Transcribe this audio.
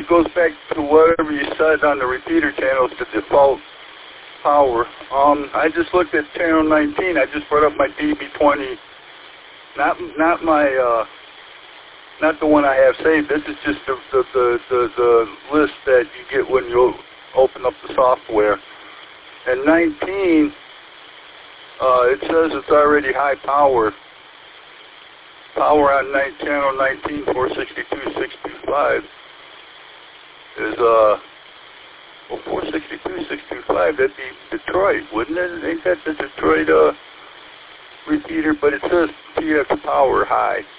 goes back to whatever you said on the repeater channels, the default power. I just looked at channel 19. I just brought up my DB20, not the one I have saved. This is just the list that you get when you open up the software. And 19, it says it's already high power. Power on channel 19, 462.625 is, well, 462.625, that'd be Detroit, wouldn't it? Ain't that the Detroit repeater? But it says PX power high.